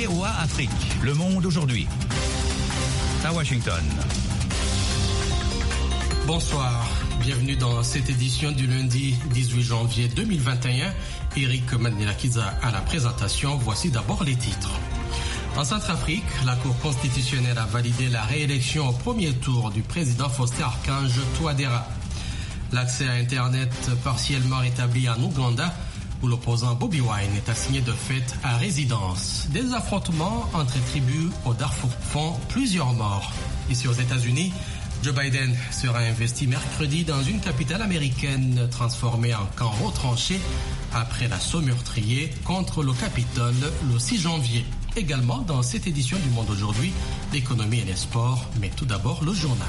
VOA Afrique. Le monde aujourd'hui. À Washington. Bonsoir. Bienvenue dans cette édition du lundi 18 janvier 2021. Eric Manilakiza à la présentation. Voici d'abord les titres. En Centrafrique, la Cour constitutionnelle a validé la réélection au premier tour du président Faustin-Archange Touadéra. L'accès à Internet partiellement rétabli en Ouganda, où l'opposant Bobi Wine est assigné de fait à résidence. Des affrontements entre tribus au Darfour font plusieurs morts. Ici aux États-Unis, Joe Biden sera investi mercredi dans une capitale américaine transformée en camp retranché après l'assaut meurtrier contre le Capitole le 6 janvier. Également dans cette édition du Monde aujourd'hui, l'économie et les sports, mais tout d'abord le journal.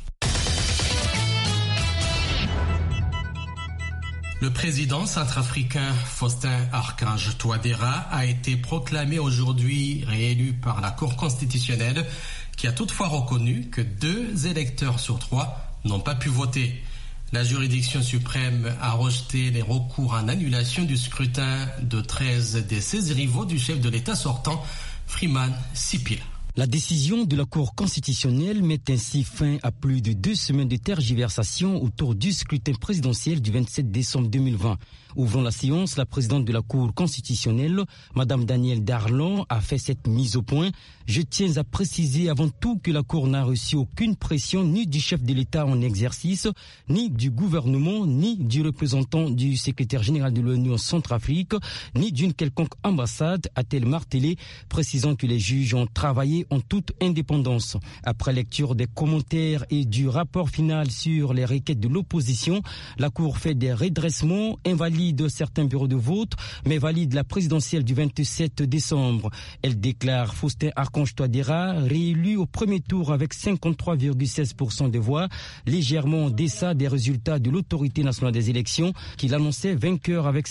Le président centrafricain Faustin-Archange Touadéra a été proclamé aujourd'hui réélu par la Cour constitutionnelle qui a toutefois reconnu que 2 électeurs sur 3 n'ont pas pu voter. La juridiction suprême a rejeté les recours en annulation du scrutin de 13 des 16 rivaux du chef de l'État sortant, Freeman Sipila. La décision de la Cour constitutionnelle met ainsi fin à plus de 2 semaines de tergiversation autour du scrutin présidentiel du 27 décembre 2020. Ouvrant la séance, la présidente de la Cour constitutionnelle, Madame Danielle Darlon, a fait cette mise au point. Je tiens à préciser avant tout que la Cour n'a reçu aucune pression ni du chef de l'État en exercice, ni du gouvernement, ni du représentant du secrétaire général de l'ONU en Centrafrique, ni d'une quelconque ambassade, a-t-elle martelé, précisant que les juges ont travaillé en toute indépendance. Après lecture des commentaires et du rapport final sur les requêtes de l'opposition, la Cour fait des redressements, invalide certains bureaux de vote, mais valide la présidentielle du 27 décembre. Elle déclare Faustin-Archange Touadéra réélu au premier tour avec 53,16% des voix, légèrement en deçà des résultats de l'autorité nationale des élections, qui l'annonçait vainqueur avec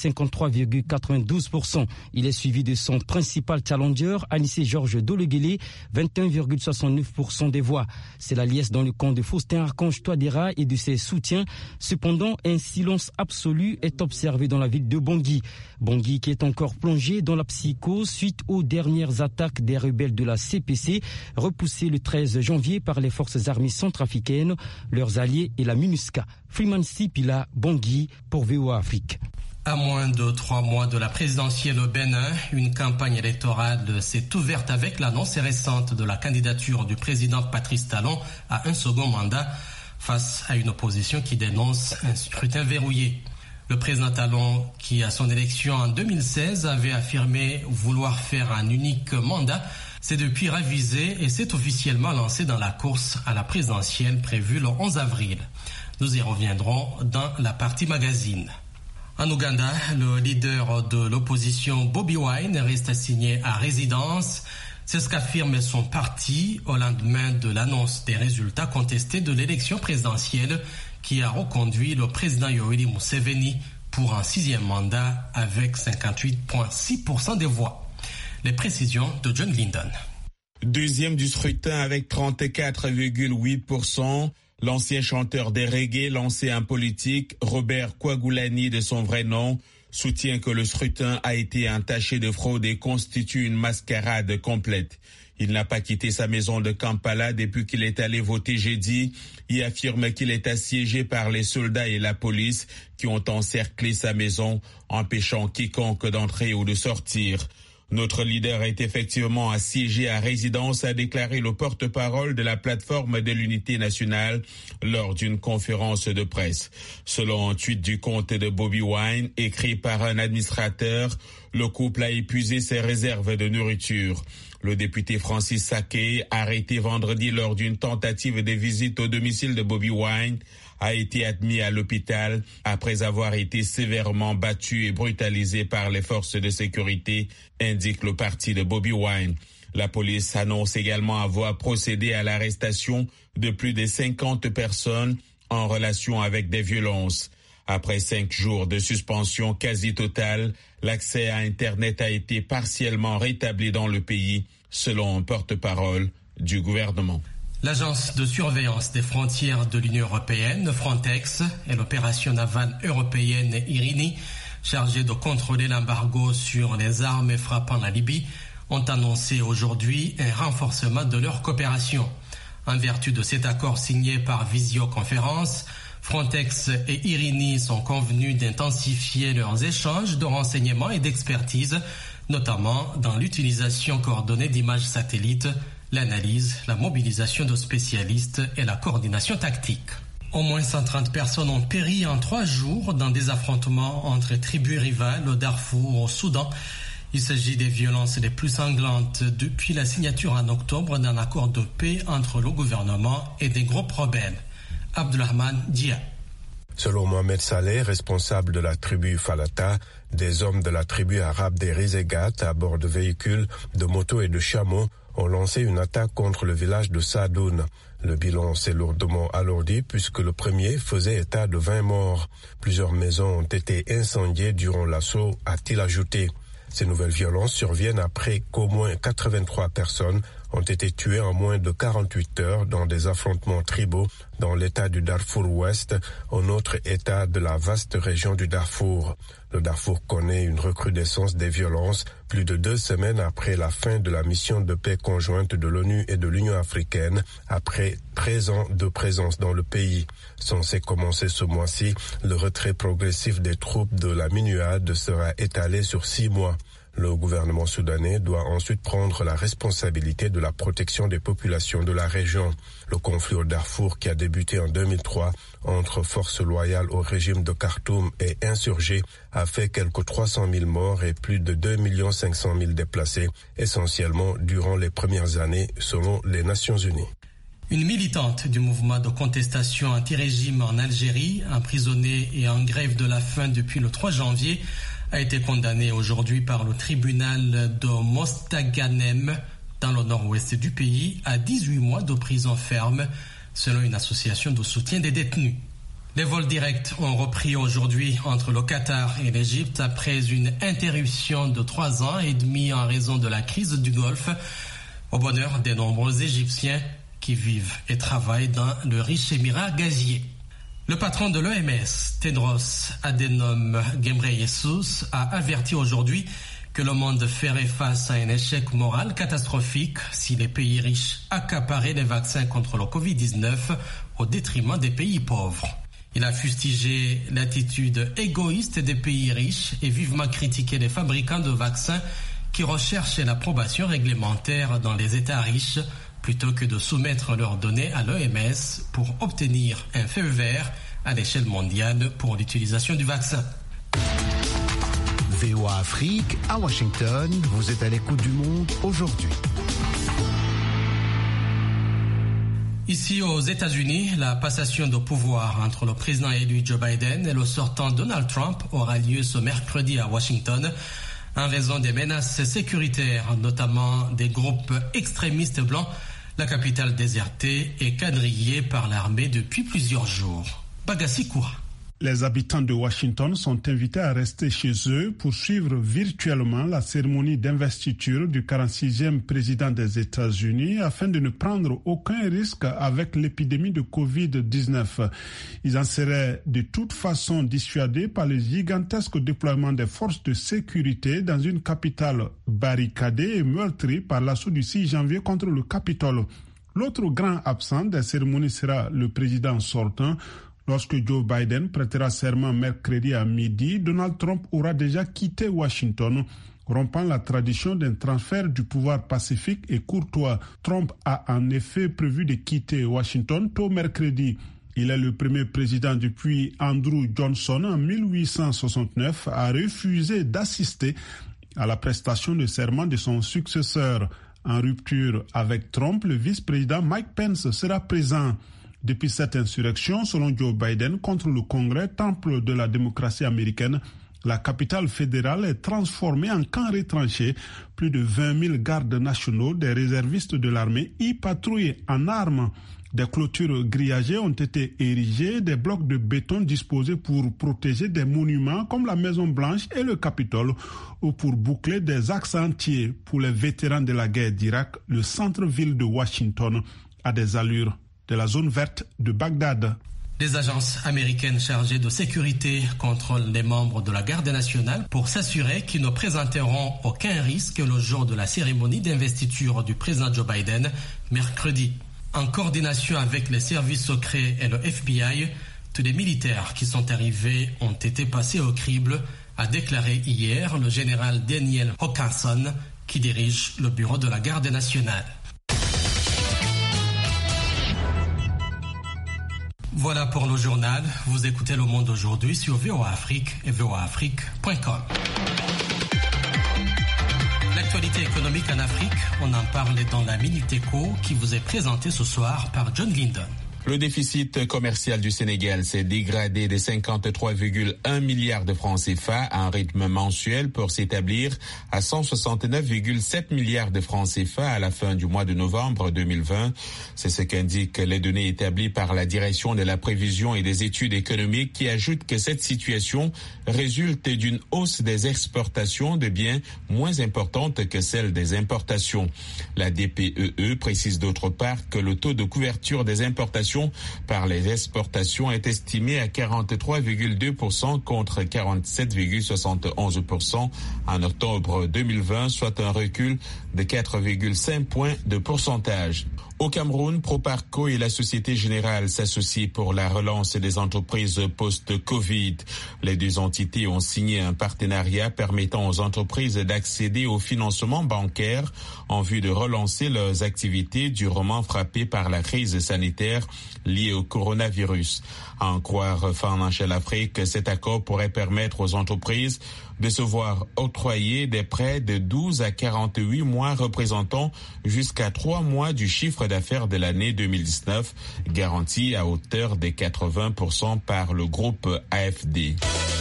53,92%. Il est suivi de son principal challenger, Anissé Georges Doleguélé, 21,69% des voix. C'est la liesse dans le camp de Faustin-Archange Touadéra et de ses soutiens. Cependant, un silence absolu est observé dans la ville de Bangui. Bangui qui est encore plongé dans la psychose suite aux dernières attaques des rebelles de la CPC, repoussées le 13 janvier par les forces armées centrafricaines, leurs alliés et la MINUSCA. Freeman Sipila, Bangui, pour VOA Afrique. À moins de 3 mois de la présidentielle au Bénin, une campagne électorale s'est ouverte avec l'annonce récente de la candidature du président Patrice Talon à un second mandat face à une opposition qui dénonce un scrutin verrouillé. Le président Talon, qui à son élection en 2016 avait affirmé vouloir faire un unique mandat, s'est depuis ravisé et s'est officiellement lancé dans la course à la présidentielle prévue le 11 avril. Nous y reviendrons dans la partie magazine. En Ouganda, le leader de l'opposition Bobi Wine reste assigné à résidence. C'est ce qu'affirme son parti au lendemain de l'annonce des résultats contestés de l'élection présidentielle qui a reconduit le président Yoweri Museveni pour un 6e mandat avec 58,6% des voix. Les précisions de John Linden. Deuxième du scrutin avec 34,8%. L'ancien chanteur des reggae, l'ancien politique, Robert Kouagoulani de son vrai nom, soutient que le scrutin a été entaché de fraude et constitue une mascarade complète. Il n'a pas quitté sa maison de Kampala depuis qu'il est allé voter jeudi et affirme qu'il est assiégé par les soldats et la police qui ont encerclé sa maison, empêchant quiconque d'entrer ou de sortir. Notre leader est effectivement assiégé à résidence, a déclaré le porte-parole de la plateforme de l'unité nationale lors d'une conférence de presse. Selon un tweet du compte de Bobi Wine, écrit par un administrateur, le couple a épuisé ses réserves de nourriture. Le député Francis Saké, arrêté vendredi lors d'une tentative de visite au domicile de Bobi Wine, a été admis à l'hôpital après avoir été sévèrement battu et brutalisé par les forces de sécurité, indique le parti de Bobi Wine. La police annonce également avoir procédé à l'arrestation de plus de 50 personnes en relation avec des violences. Après 5 jours de suspension quasi totale, l'accès à Internet a été partiellement rétabli dans le pays, selon un porte-parole du gouvernement. L'agence de surveillance des frontières de l'Union européenne, Frontex, et l'opération navale européenne Irini, chargée de contrôler l'embargo sur les armes frappant la Libye, ont annoncé aujourd'hui un renforcement de leur coopération. En vertu de cet accord signé par visioconférence, Frontex et Irini sont convenus d'intensifier leurs échanges de renseignements et d'expertise, notamment dans l'utilisation coordonnée d'images satellites, l'analyse, la mobilisation de spécialistes et la coordination tactique. Au moins 130 personnes ont péri en 3 jours dans des affrontements entre tribus rivales au Darfour, au Soudan. Il s'agit des violences les plus sanglantes depuis la signature en octobre d'un accord de paix entre le gouvernement et des groupes rebelles. Abdulrahman Dia. Selon Mohamed Saleh, responsable de la tribu Falata, des hommes de la tribu arabe des Rizegat à bord de véhicules, de motos et de chameaux ont lancé une attaque contre le village de Sadoun. Le bilan s'est lourdement alourdi puisque le premier faisait état de 20 morts. Plusieurs maisons ont été incendiées durant l'assaut, a-t-il ajouté. Ces nouvelles violences surviennent après qu'au moins 83 personnes ont été tuées en moins de 48 heures dans des affrontements tribaux dans l'état du Darfour Ouest, un autre état de la vaste région du Darfour. Le Darfour connaît une recrudescence des violences plus de 2 semaines après la fin de la mission de paix conjointe de l'ONU et de l'Union africaine, après 13 ans de présence dans le pays. Censé commencer ce mois-ci, le retrait progressif des troupes de la MINUAD sera étalé sur 6 mois. Le gouvernement soudanais doit ensuite prendre la responsabilité de la protection des populations de la région. Le conflit au Darfour, qui a débuté en 2003 entre forces loyales au régime de Khartoum et insurgés, a fait quelques 300 000 morts et plus de 2 500 000 déplacés, essentiellement durant les premières années, selon les Nations Unies. Une militante du mouvement de contestation anti-régime en Algérie, emprisonnée et en grève de la faim depuis le 3 janvier, a été condamnée aujourd'hui par le tribunal de Mostaganem, dans le nord-ouest du pays, à 18 mois de prison ferme, selon une association de soutien des détenus. Les vols directs ont repris aujourd'hui entre le Qatar et l'Égypte après une interruption de 3 ans et demi en raison de la crise du Golfe, au bonheur des nombreux Égyptiens qui vivent et travaillent dans le riche émirat gazier. Le patron de l'OMS, Tedros Adhanom Ghebreyesus, a averti aujourd'hui que le monde ferait face à un échec moral catastrophique si les pays riches accaparaient les vaccins contre le Covid-19 au détriment des pays pauvres. Il a fustigé l'attitude égoïste des pays riches et vivement critiqué les fabricants de vaccins qui recherchent l'approbation réglementaire dans les États riches plutôt que de soumettre leurs données à l'OMS pour obtenir un feu vert à l'échelle mondiale pour l'utilisation du vaccin. VOA Afrique, à Washington, vous êtes à l'écoute du monde aujourd'hui. Ici aux États-Unis, la passation de pouvoir entre le président élu Joe Biden et le sortant Donald Trump aura lieu ce mercredi à Washington en raison des menaces sécuritaires, notamment des groupes extrémistes blancs. La capitale désertée est quadrillée par l'armée depuis plusieurs jours. Bagassi Koura. Les habitants de Washington sont invités à rester chez eux pour suivre virtuellement la cérémonie d'investiture du 46e président des États-Unis afin de ne prendre aucun risque avec l'épidémie de Covid-19. Ils en seraient de toute façon dissuadés par le gigantesque déploiement des forces de sécurité dans une capitale barricadée et meurtrie par l'assaut du 6 janvier contre le Capitole. L'autre grand absent des cérémonies sera le président sortant. Lorsque Joe Biden prêtera serment mercredi à midi, Donald Trump aura déjà quitté Washington, rompant la tradition d'un transfert du pouvoir pacifique et courtois. Trump a en effet prévu de quitter Washington tôt mercredi. Il est le premier président depuis Andrew Johnson en 1869 à refuser d'assister à la prestation de serment de son successeur. En rupture avec Trump, le vice-président Mike Pence sera présent. Depuis cette insurrection, selon Joe Biden, contre le Congrès, temple de la démocratie américaine, la capitale fédérale est transformée en camp retranché. Plus de 20 000 gardes nationaux, des réservistes de l'armée, y patrouillent en armes. Des clôtures grillagées ont été érigées, des blocs de béton disposés pour protéger des monuments comme la Maison-Blanche et le Capitole, ou pour boucler des axes entiers. Pour les vétérans de la guerre d'Irak, le centre-ville de Washington a des allures de la zone verte de Bagdad. Les agences américaines chargées de sécurité contrôlent les membres de la Garde nationale pour s'assurer qu'ils ne présenteront aucun risque le jour de la cérémonie d'investiture du président Joe Biden mercredi. En coordination avec les services secrets et le FBI, tous les militaires qui sont arrivés ont été passés au crible, a déclaré hier le général Daniel Hokanson, qui dirige le bureau de la Garde nationale. Voilà pour le journal. Vous écoutez Le Monde aujourd'hui sur VOA Afrique et voaafrique.com. L'actualité économique en Afrique, on en parle dans la Minute Éco qui vous est présentée ce soir par John Linden. Le déficit commercial du Sénégal s'est dégradé de 53,1 milliards de francs CFA à un rythme mensuel pour s'établir à 169,7 milliards de francs CFA à la fin du mois de novembre 2020. C'est ce qu'indiquent les données établies par la Direction de la prévision et des études économiques qui ajoute que cette situation résulte d'une hausse des exportations de biens moins importante que celle des importations. La DPEE précise d'autre part que le taux de couverture des importations par les exportations est estimé à 43,2% contre 47,71% en octobre 2020, soit un recul de 4,5 points de pourcentage. Au Cameroun, Proparco et la Société Générale s'associent pour la relance des entreprises post-Covid. Les deux entités ont signé un partenariat permettant aux entreprises d'accéder au financement bancaire en vue de relancer leurs activités durement frappées par la crise sanitaire liée au coronavirus. À en croire Financial Afrique, cet accord pourrait permettre aux entreprises de se voir octroyer des prêts de 12 à 48 mois représentant jusqu'à 3 mois du chiffre d'affaires de l'année 2019, garantis à hauteur de 80% par le groupe AFD.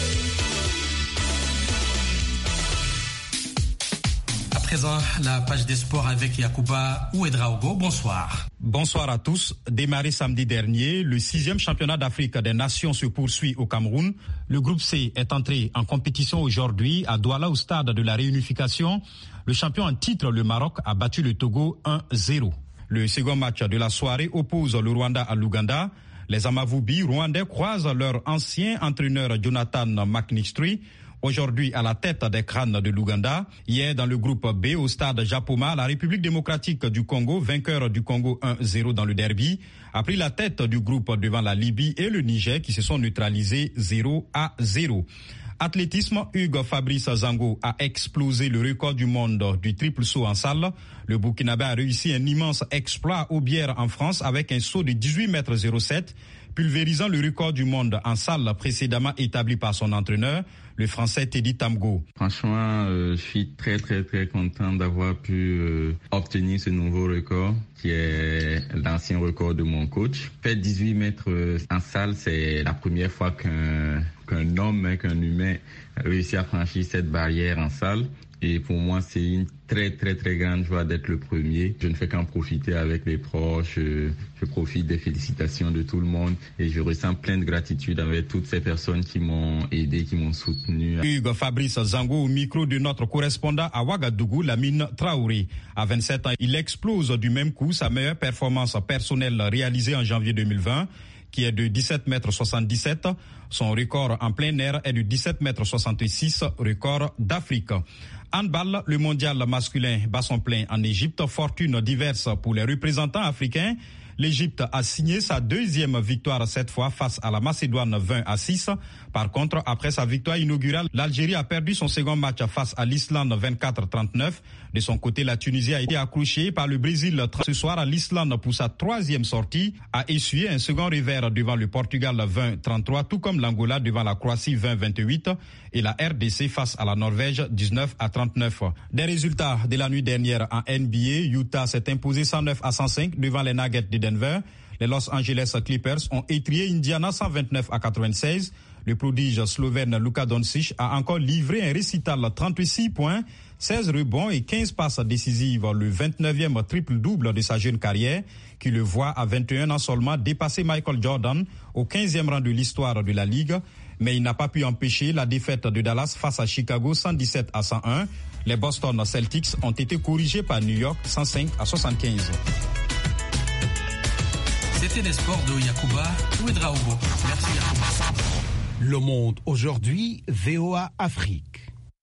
À présent, la page des sports avec Yacouba Ouedraogo. Bonsoir. Bonsoir à tous. Démarré samedi dernier, le 6e championnat d'Afrique des Nations se poursuit au Cameroun. Le groupe C est entré en compétition aujourd'hui à Douala au stade de la réunification. Le champion en titre, le Maroc, a battu le Togo 1-0. Le second match de la soirée oppose le Rwanda à l'Ouganda. Les Amavubi rwandais croisent leur ancien entraîneur Jonathan McNistry, aujourd'hui à la tête des crânes de l'Ouganda. Hier, dans le groupe B, au stade Japoma, la République démocratique du Congo, vainqueur du Congo 1-0 dans le derby, a pris la tête du groupe devant la Libye et le Niger qui se sont neutralisés 0-0. Athlétisme, Hugues Fabrice Zango a explosé le record du monde du triple saut en salle. Le Burkinabé a réussi un immense exploit au Bière en France avec un saut de 18,07 m, pulvérisant le record du monde en salle précédemment établi par son entraîneur, le Français Teddy Tamgo. Franchement, je suis très content d'avoir pu obtenir ce nouveau record qui est l'ancien record de mon coach. Faire 18 mètres en salle, c'est la première fois qu'un homme, qu'un humain réussit à franchir cette barrière en salle. Et pour moi, c'est une très grande joie d'être le premier. Je ne fais qu'en profiter avec les proches. Je profite des félicitations de tout le monde et je ressens plein de gratitude avec toutes ces personnes qui m'ont aidé, qui m'ont soutenu. Hugues Fabrice Zango au micro de notre correspondant à Ouagadougou, Lamine Traoré. À 27 ans, il explose du même coup sa meilleure performance personnelle réalisée en janvier 2020, qui est de 17,77 m. Son record en plein air est de 17,66 m, record d'Afrique. Handball, le mondial masculin bat son plein en Égypte. Fortune diverse pour les représentants africains. L'Égypte a signé sa deuxième victoire cette fois face à la Macédoine 20-6. Par contre, après sa victoire inaugurale, l'Algérie a perdu son second match face à l'Islande 24-39. De son côté, la Tunisie a été accrochée par le Brésil ce soir. L'Islande, pour sa troisième sortie, a essuyé un second revers devant le Portugal 20-33, tout comme l'Angola devant la Croatie 20-28 et la RDC face à la Norvège 19-39. Des résultats de la nuit dernière en NBA, Utah s'est imposé 109-105 devant les Nuggets de Denver. Les Los Angeles Clippers ont étrié Indiana 129-96. Le prodige slovène Luka Doncic a encore livré un récital 36 points, 16 rebonds et 15 passes décisives, le 29e triple-double de sa jeune carrière, qui le voit à 21 ans seulement dépasser Michael Jordan au 15e rang de l'histoire de la Ligue. Mais il n'a pas pu empêcher la défaite de Dallas face à Chicago 117-101. Les Boston Celtics ont été corrigés par New York 105-75. C'était les sports de Yacouba Ouedraogo. Merci Yacouba. Le Monde aujourd'hui, VOA Afrique.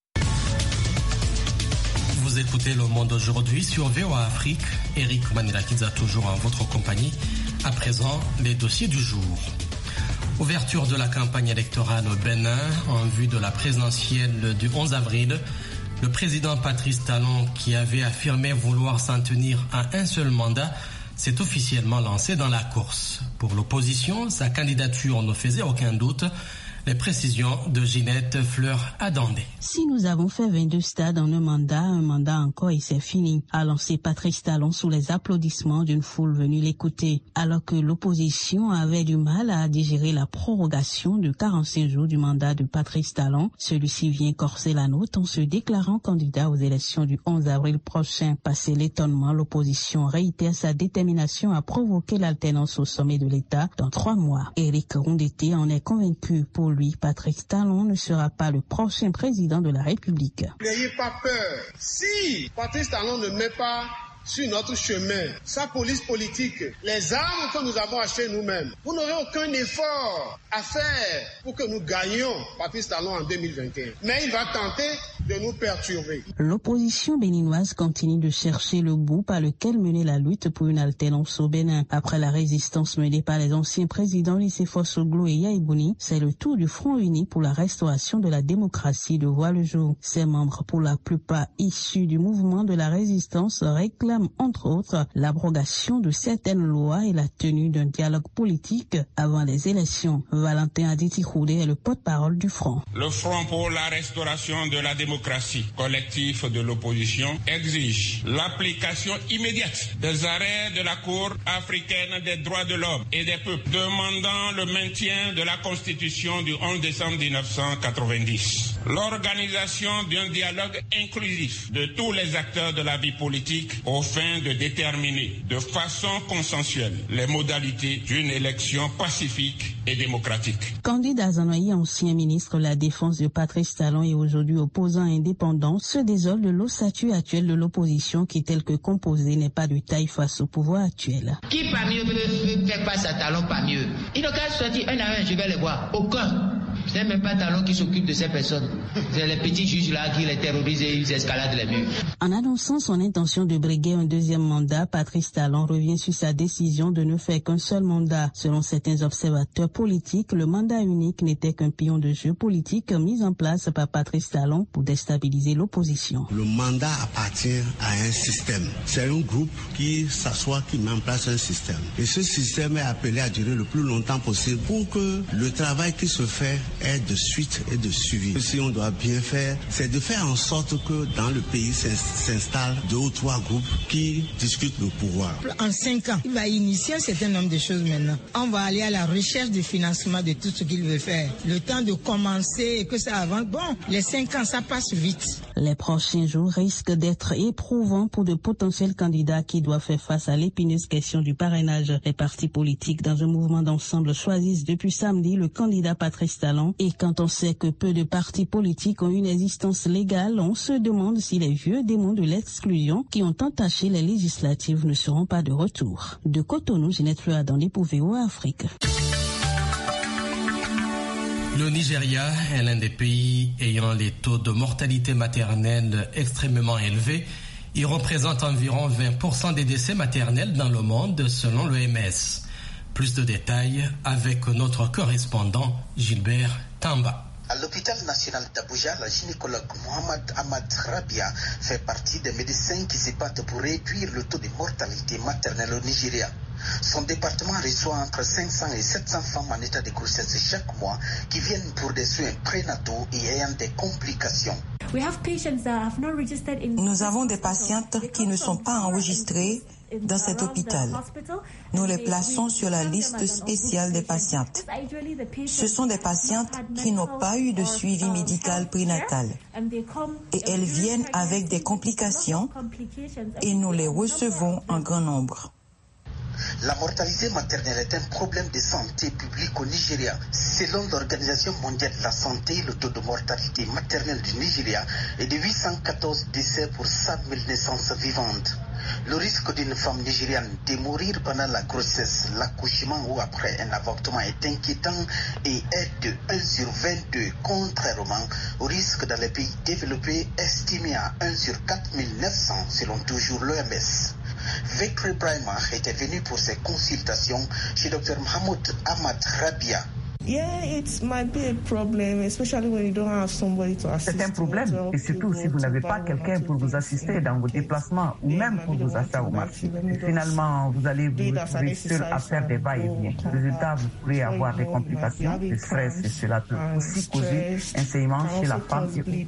Vous écoutez Le Monde aujourd'hui sur VOA Afrique. Eric Manilakidza toujours en votre compagnie. À présent, les dossiers du jour. Ouverture de la campagne électorale au Bénin en vue de la présidentielle du 11 avril. Le président Patrice Talon, qui avait affirmé vouloir s'en tenir à un seul mandat, s'est officiellement lancé dans la course. Pour l'opposition, sa candidature ne faisait aucun doute. Les précisions de Ginette Fleur-Adandé. Si nous avons fait 22 stades en un mandat encore et c'est fini, a lancé Patrice Talon sous les applaudissements d'une foule venue l'écouter. Alors que l'opposition avait du mal à digérer la prorogation de 45 jours du mandat de Patrice Talon, celui-ci vient corser la note en se déclarant candidat aux élections du 11 avril prochain. Passé l'étonnement, l'opposition réitère sa détermination à provoquer l'alternance au sommet de l'État dans 3 mois. Éric Rondeté en est convaincu. Pour lui, Patrice Talon ne sera pas le prochain président de la République. N'ayez pas peur. Si Patrice Talon ne met pas sur notre chemin sa police politique, les armes que nous avons achetées nous-mêmes, vous n'aurez aucun effort à faire pour que nous gagnions Patrice Talon en 2021. Mais il va tenter de nous perturber. L'opposition béninoise continue de chercher le bout par lequel mener la lutte pour une alternance au Bénin. Après la résistance menée par les anciens présidents Nicéphore Soglo et Yaya Bouni, c'est le tour du Front uni pour la restauration de la démocratie de voir le jour. Ses membres, pour la plupart issus du mouvement de la résistance, réclament entre autres l'abrogation de certaines lois et la tenue d'un dialogue politique avant les élections. Valentin Aditi-Khoudé est le porte-parole du Front. Le Front pour la restauration de la démocratie, collectif de l'opposition, exige l'application immédiate des arrêts de la Cour africaine des droits de l'homme et des peuples, demandant le maintien de la Constitution du 11 décembre 1990. L'organisation d'un dialogue inclusif de tous les acteurs de la vie politique afin de déterminer de façon consensuelle les modalités d'une élection pacifique et démocratique. Candidat Zanoï, ancien ministre de la Défense de Patrice Talon et aujourd'hui opposant indépendant, se désole de l'ossature actuelle de l'opposition qui, telle que composée, n'est pas de taille face au pouvoir actuel. Qui parmi eux peut faire face à Talon parmi eux? Il n'a qu'à sortir un à un, je vais les voir. Aucun. Ce n'est même pas Talon qui s'occupe de ces personnes. C'est les petits juges là qui les terrorisent et ils escaladent les murs. En annonçant son intention de briguer un deuxième mandat, Patrice Talon revient sur sa décision de ne faire qu'un seul mandat. Selon certains observateurs politiques, le mandat unique n'était qu'un pion de jeu politique mis en place par Patrice Talon pour déstabiliser l'opposition. Le mandat appartient à un système. C'est un groupe qui s'assoit, qui met en place un système. Et ce système est appelé à durer le plus longtemps possible pour que le travail qui se fait ait de suite et de suivi. Si on doit bien faire, c'est de faire en sorte que dans le pays s'installent 2 ou 3 groupes qui discutent le pouvoir. En 5 ans, il va initier un certain nombre de choses maintenant. On va aller à la recherche du financement de tout ce qu'il veut faire. Le temps de commencer et que ça avance. Bon, les 5 ans, ça passe vite. Les prochains jours risquent d'être éprouvants pour de potentiels candidats qui doivent faire face à l'épineuse question du parrainage. Les partis politiques dans un mouvement d'ensemble choisissent depuis samedi le candidat Patrice Talon. Et quand on sait que peu de partis politiques ont une existence légale, on se demande si les vieux démons de l'exclusion qui ont entaché les législatives ne seront pas de retour. De Cotonou, Ginette Fleur-Adandé pour VOA Afrique. Le Nigeria est l'un des pays ayant les taux de mortalité maternelle extrêmement élevés. Il représente environ 20% des décès maternels dans le monde selon l'OMS. Plus de détails avec notre correspondant Gilbert Tamba. À l'hôpital national d'Abuja, la gynécologue Mohamed Ahmad Rabia fait partie des médecins qui se battent pour réduire le taux de mortalité maternelle au Nigeria. Son département reçoit entre 500 et 700 femmes en état de grossesse chaque mois qui viennent pour des soins prénataux et ayant des complications. Nous avons des patientes qui ne sont pas enregistrées dans cet hôpital. Nous les plaçons sur la liste spéciale des patientes. Ce sont des patientes qui n'ont pas eu de suivi médical prénatal et elles viennent avec des complications et nous les recevons en grand nombre. La mortalité maternelle est un problème de santé publique au Nigeria. Selon l'Organisation mondiale de la santé, le taux de mortalité maternelle du Nigeria est de 814 décès pour 100 000 naissances vivantes. Le risque d'une femme nigériane de mourir pendant la grossesse, l'accouchement ou après un avortement est inquiétant et est de 1 sur 22, contrairement au risque dans les pays développés estimé à 1 sur 4900 selon toujours l'OMS. Victor Brahima était venu pour ses consultations chez Dr Mahmoud Ahmad Rabia. C'est un problème, et surtout si vous n'avez pas quelqu'un pour vous assister dans vos déplacements ou même pour vos achats au marché. Et finalement, vous allez vous retrouver seul à faire des va-et-vient. Résultat, vous pourrez avoir des complications, du stress, et cela peut aussi causer un saignement chez la femme.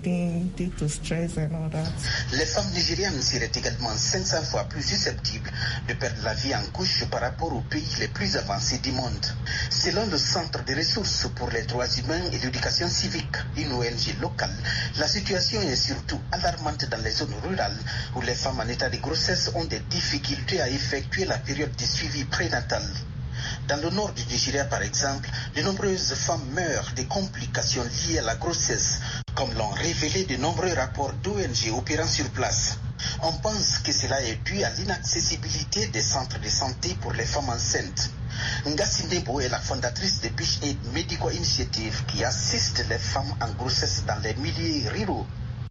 Les femmes nigérianes seraient également 500 fois plus susceptibles de perdre la vie en couche par rapport aux pays les plus avancés du monde. Selon le Centre de ressources pour les droits humains et l'éducation civique, une ONG locale, la situation est surtout alarmante dans les zones rurales où les femmes en état de grossesse ont des difficultés à effectuer la période de suivi prénatal. Dans le nord du Nigeria, par exemple, de nombreuses femmes meurent des complications liées à la grossesse, comme l'ont révélé de nombreux rapports d'ONG opérant sur place. On pense que cela est dû à l'inaccessibilité des centres de santé pour les femmes enceintes. Ngassi Ndebo est la fondatrice de Beach Aid Medical Initiative qui assiste les femmes en grossesse dans les milieux ruraux.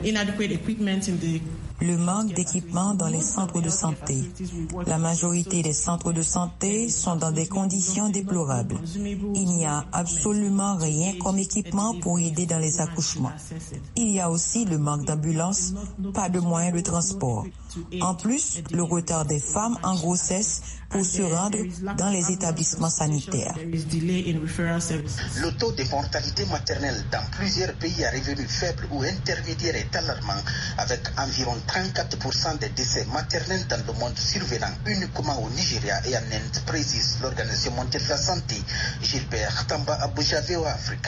Le manque d'équipement dans les centres de santé. La majorité des centres de santé sont dans des conditions déplorables. Il n'y a absolument rien comme équipement pour aider dans les accouchements. Il y a aussi le manque d'ambulances, pas de moyens de transport. En plus, le retard des femmes en grossesse pour se rendre dans les établissements sanitaires. Le taux de mortalité maternelle dans plusieurs pays à revenus faibles ou intermédiaires est alarmant, avec environ 34% des décès maternels dans le monde survenant uniquement au Nigeria et en Inde, précise l'Organisation mondiale de la santé. Gilbert Tamba, Abuja, VOA Afrique.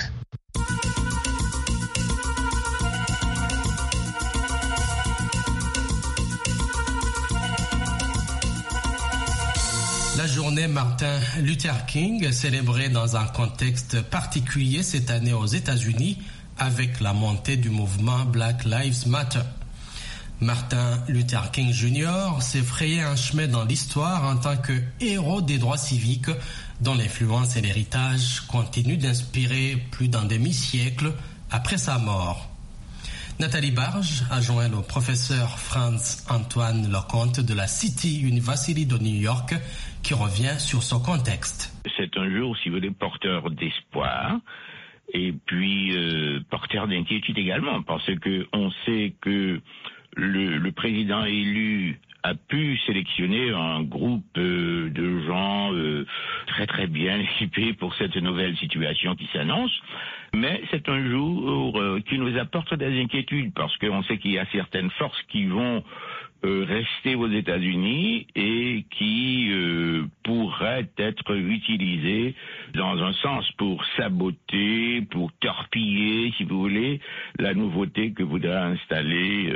La journée Martin Luther King, célébrée dans un contexte particulier cette année aux États-Unis avec la montée du mouvement Black Lives Matter. Martin Luther King Jr. s'est frayé un chemin dans l'histoire en tant que héros des droits civiques dont l'influence et l'héritage continuent d'inspirer plus d'un demi-siècle après sa mort. Nathalie Barge a joint le professeur Franz Antoine Lecomte de la City University de New York qui revient sur son contexte. C'est un jour, si vous voulez, porteur d'espoir et puis porteur d'inquiétude également parce que on sait que le président élu a pu sélectionner un groupe de gens très très bien équipés pour cette nouvelle situation qui s'annonce. Mais c'est un jour qui nous apporte des inquiétudes parce qu'on sait qu'il y a certaines forces qui vont rester aux États-Unis et qui pourraient être utilisées dans un sens pour saboter, pour torpiller, si vous voulez, la nouveauté que voudra installer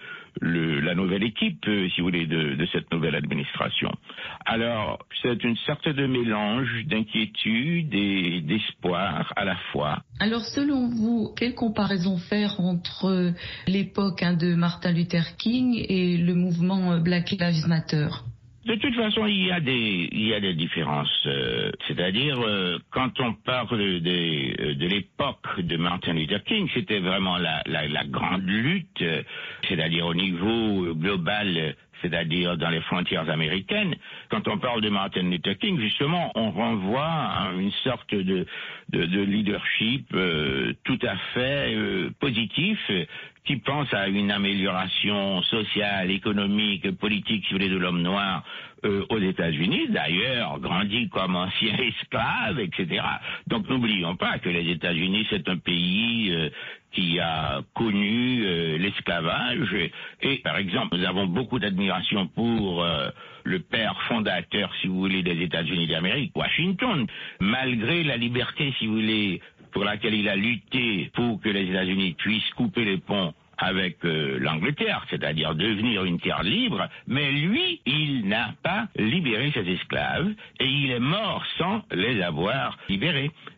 la nouvelle équipe, si vous voulez, de cette nouvelle administration. Alors, c'est une sorte de mélange d'inquiétude et d'espoir à la fois. Alors, selon vous, quelle comparaison faire entre l'époque de Martin Luther King et le mouvement Black Lives Matter ? De toute façon, il y a des différences. C'est-à-dire, quand on parle de l'époque de Martin Luther King, c'était vraiment la grande lutte, c'est-à-dire au niveau global, c'est-à-dire dans les frontières américaines. Quand on parle de Martin Luther King, justement, on renvoie à une sorte de leadership tout à fait positif, qui pense à une amélioration sociale, économique, politique, si vous voulez, de l'homme noir aux États-Unis, d'ailleurs grandi comme ancien esclave, etc. Donc n'oublions pas que les États-Unis, c'est un pays qui a connu l'esclavage. Et par exemple, nous avons beaucoup d'admiration pour le père fondateur, si vous voulez, des États-Unis d'Amérique, Washington. Malgré la liberté, si vous voulez, pour laquelle il a lutté pour que les États-Unis puissent couper les ponts avec l'Angleterre, c'est-à-dire devenir une terre libre, mais lui, il n'a pas libéré ses esclaves et il est mort sans les avoir libérés.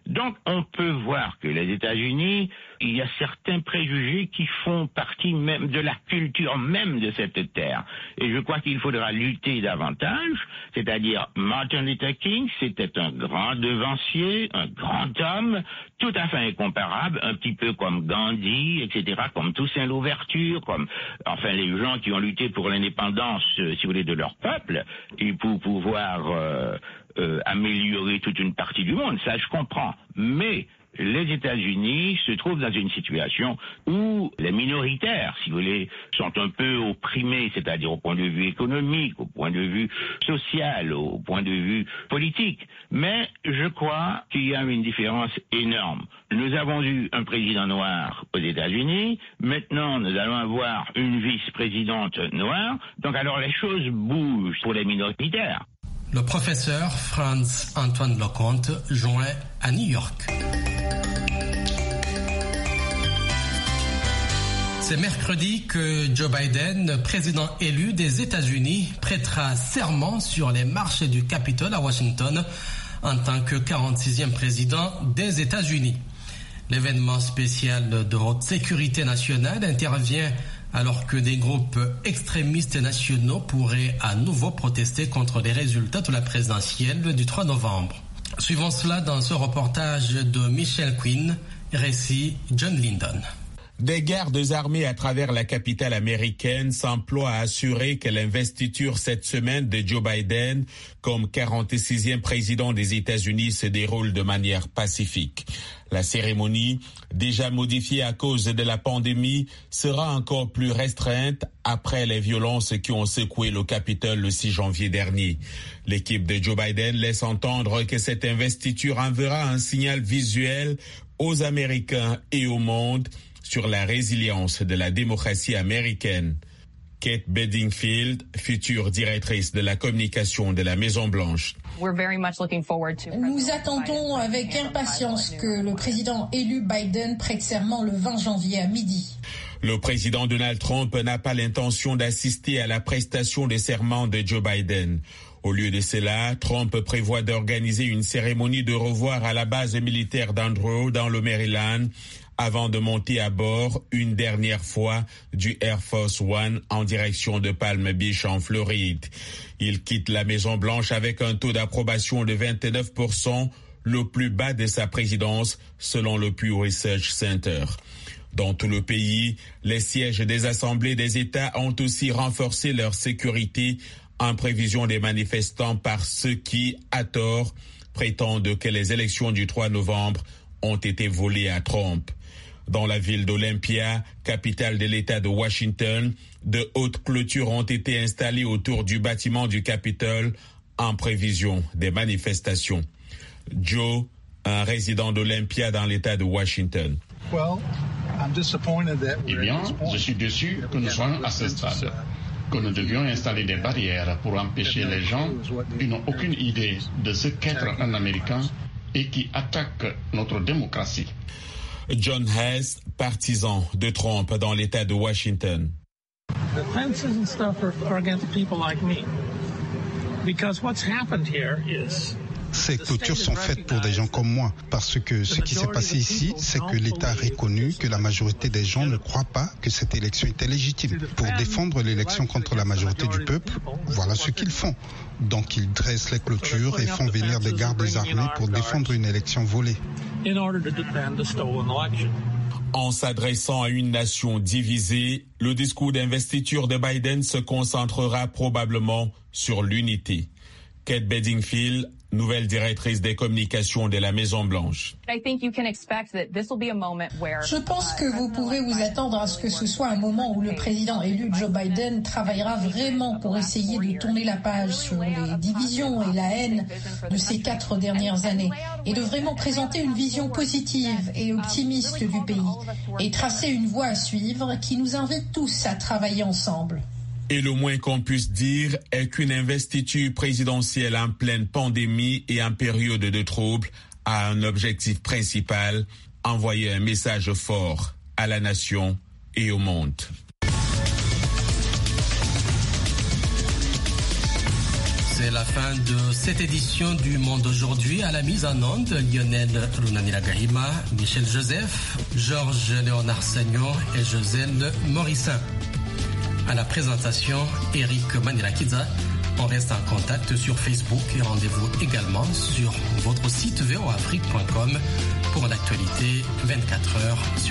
Donc on peut voir que les États-Unis, il y a certains préjugés qui font partie même de la culture même de cette terre. Et je crois qu'il faudra lutter davantage, c'est-à-dire Martin Luther King, c'était un grand devancier, un grand homme, tout à fait incomparable, un petit peu comme Gandhi, etc., comme Toussaint Louverture, comme enfin les gens qui ont lutté pour l'indépendance, si vous voulez, de leur peuple, et pour pouvoir améliorer toute une partie du monde, ça je comprends. Mais les États-Unis se trouvent dans une situation où les minoritaires, si vous voulez, sont un peu opprimés, c'est-à-dire au point de vue économique, au point de vue social, au point de vue politique. Mais je crois qu'il y a une différence énorme. Nous avons eu un président noir aux États-Unis, maintenant nous allons avoir une vice-présidente noire, donc alors les choses bougent pour les minoritaires. Le professeur Franz Antoine Lecomte joint à New York. C'est mercredi que Joe Biden, président élu des États-Unis, prêtera serment sur les marches du Capitole à Washington en tant que 46e président des États-Unis. L'événement spécial de haute sécurité nationale intervient alors que des groupes extrémistes nationaux pourraient à nouveau protester contre les résultats de la présidentielle du 3 novembre. Suivons cela dans ce reportage de Michel Quinn, récit John Lyndon. Des gardes armés à travers la capitale américaine s'emploient à assurer que l'investiture cette semaine de Joe Biden comme 46e président des États-Unis se déroule de manière pacifique. La cérémonie, déjà modifiée à cause de la pandémie, sera encore plus restreinte après les violences qui ont secoué le Capitole le 6 janvier dernier. L'équipe de Joe Biden laisse entendre que cette investiture enverra un signal visuel aux Américains et au monde sur la résilience de la démocratie américaine. Kate Bedingfield, future directrice de la communication de la Maison-Blanche. Nous attendons avec impatience que le président élu Biden prête serment le 20 janvier à midi. Le président Donald Trump n'a pas l'intention d'assister à la prestation de serment de Joe Biden. Au lieu de cela, Trump prévoit d'organiser une cérémonie de revoir à la base militaire d'Andrew dans le Maryland avant de monter à bord une dernière fois du Air Force One en direction de Palm Beach en Floride. Il quitte la Maison-Blanche avec un taux d'approbation de 29%, le plus bas de sa présidence selon le Pew Research Center. Dans tout le pays, les sièges des assemblées des États ont aussi renforcé leur sécurité en prévision des manifestants par ceux qui, à tort, prétendent que les élections du 3 novembre ont été volées à Trump. Dans la ville d'Olympia, capitale de l'État de Washington, de hautes clôtures ont été installées autour du bâtiment du Capitole en prévision des manifestations. Joe, un résident d'Olympia dans l'État de Washington. Eh bien, je suis déçu que nous soyons à ce stade, que nous devions installer des barrières pour empêcher les gens qui n'ont aucune idée de ce qu'être un Américain et qui attaquent notre démocratie. John Hess, partisan de Trump dans l'État de Washington. The fences and stuff are against people like me. Because what's happened here is Ces clôtures sont faites pour des gens comme moi, parce que ce qui s'est passé ici, c'est que l'État a reconnu que la majorité des gens ne croient pas que cette élection était légitime. Pour défendre l'élection contre la majorité du peuple, voilà ce qu'ils font. Donc ils dressent les clôtures et font venir des gardes armés pour défendre une élection volée. En s'adressant à une nation divisée, le discours d'investiture de Biden se concentrera probablement sur l'unité. Kate Bedingfield, nouvelle directrice des communications de la Maison-Blanche. Je pense que vous pouvez vous attendre à ce que ce soit un moment où le président élu Joe Biden travaillera vraiment pour essayer de tourner la page sur les divisions et la haine de ces 4 dernières années et de vraiment présenter une vision positive et optimiste du pays et tracer une voie à suivre qui nous invite tous à travailler ensemble. Et le moins qu'on puisse dire est qu'une investiture présidentielle en pleine pandémie et en période de trouble a un objectif principal, envoyer un message fort à la nation et au monde. C'est la fin de cette édition du Monde aujourd'hui. À la mise en onde, Lionel Runanira-Gahima, Michel Joseph, Georges Léonard Sagnon et Josène Morissin. À la présentation, Eric Manirakidza. On reste en contact sur Facebook et rendez-vous également sur votre site voafrique.com pour l'actualité 24 heures sur